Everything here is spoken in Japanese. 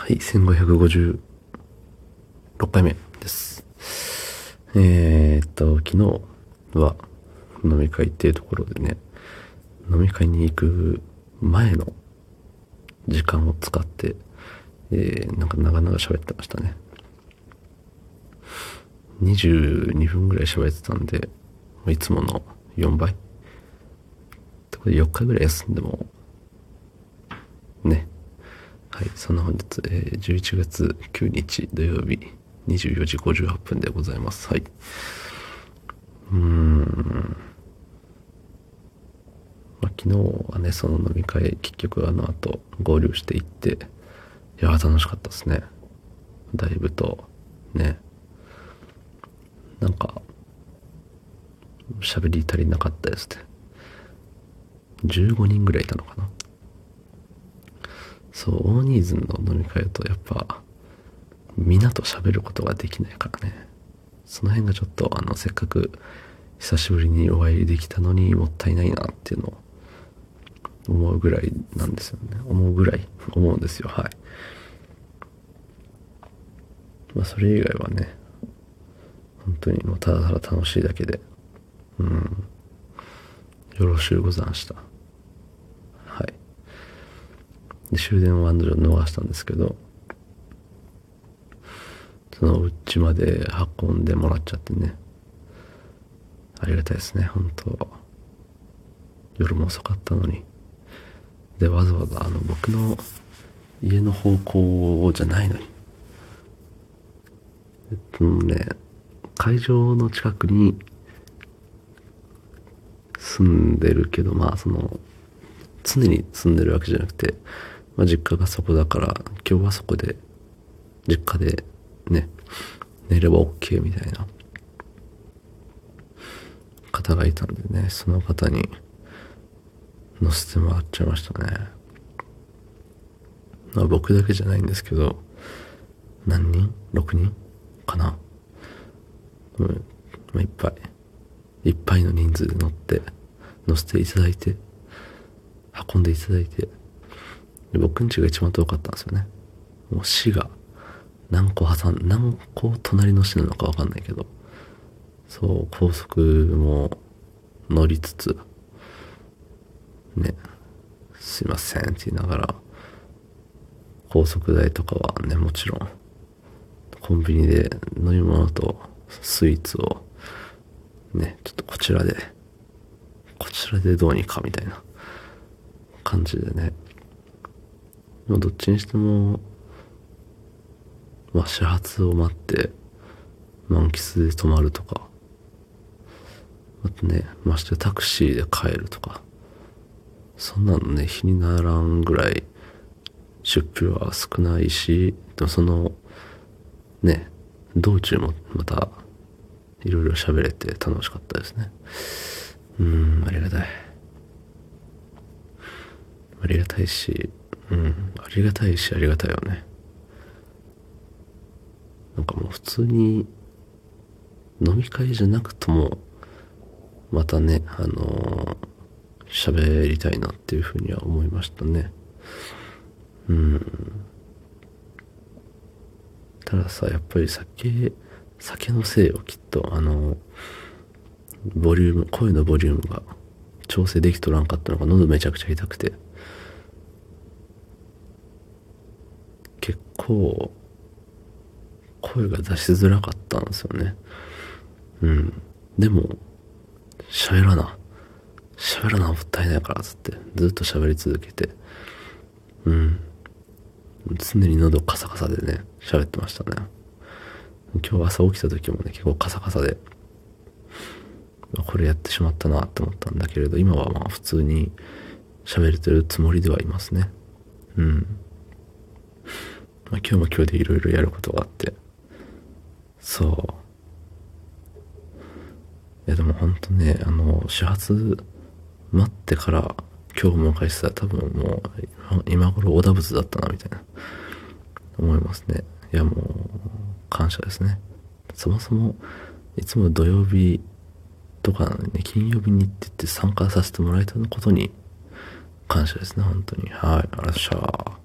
はい、1556回目です。昨日は飲み会っていうところでね、飲み会に行く前の時間を使って、なんか長々喋ってましたね。22分ぐらい喋ってたんで、いつもの4倍。ってことで4日ぐらい休んでも、ね。はい、そんな本日、11月9日土曜日24時58分でございます。はい。昨日はね、その飲み会、結局後、合流していって、いや、楽しかったですね。だいぶと、ね。なんか、喋り足りなかったですね。15人ぐらいいたのかな。そう、大人数の飲み会だとやっぱ、みんなと喋ることができないからね。その辺がちょっと、せっかく久しぶりにお会いできたのにもったいないなっていうのを思うぐらいなんですよね。思うんですよ。はい。まあ、それ以外はね、本当にもうただただ楽しいだけで、よろしゅうござんした。はい。で、終電を案の定逃したんですけど、そのうちまで運んでもらっちゃってね、ありがたいですね、本当。夜も遅かったのに。で、わざわざ僕の家の方向じゃないのに。会場の近くに住んでるけど、常に住んでるわけじゃなくて、実家がそこだから、今日はそこで、実家でね、寝れば OK みたいな方がいたんでね、その方に乗せてもらっちゃいましたね。僕だけじゃないんですけど、何人 ?6 人かな。いっぱいの人数で乗せていただいて、運んでいただいて、で僕ん家が一番遠かったんですよね。もう市が何個隣の市なのかわかんないけど、そう、高速も乗りつつ、ね、すいませんって言いながら、高速代とかはね、もちろん、コンビニで飲み物とスイーツを、ね、ちょっとこちらでどうにかみたいな感じでね。どっちにしても、始発を待って、満喫で泊まるとか、あとね、ましてタクシーで帰るとか、そんなのね、日にならんぐらい、出費は少ないし、でもその、ね、道中もまた、いろいろ喋れて楽しかったですね。ありがたい。ありがたいし、ありがたいし、ありがたいよね。なんかもう普通に、飲み会じゃなくとも、またね、喋りたいなっていうふうには思いましたね。たださ、やっぱり酒のせいよ、きっと。声のボリュームが調整できとらんかったのか、喉めちゃくちゃ痛くて。結構、声が出しづらかったんですよね。でも、喋らなもったいないからつって、ずっと喋り続けて、常に喉カサカサでね、喋ってましたね。今日朝起きた時もね、結構カサカサで、これやってしまったなって思ったんだけれど、今は普通に喋れてるつもりではいますね。今日も今日でいろいろやることがあって、そう。いやでもほんとね、始発待ってから今日迎えてたら多分もう今頃織田仏だったなみたいな思いますね。いやもう感謝ですね。そもそもいつも土曜日とかなのにね、金曜日にって言って参加させてもらえたことに感謝ですね、本当に。はい、あらっしゃー。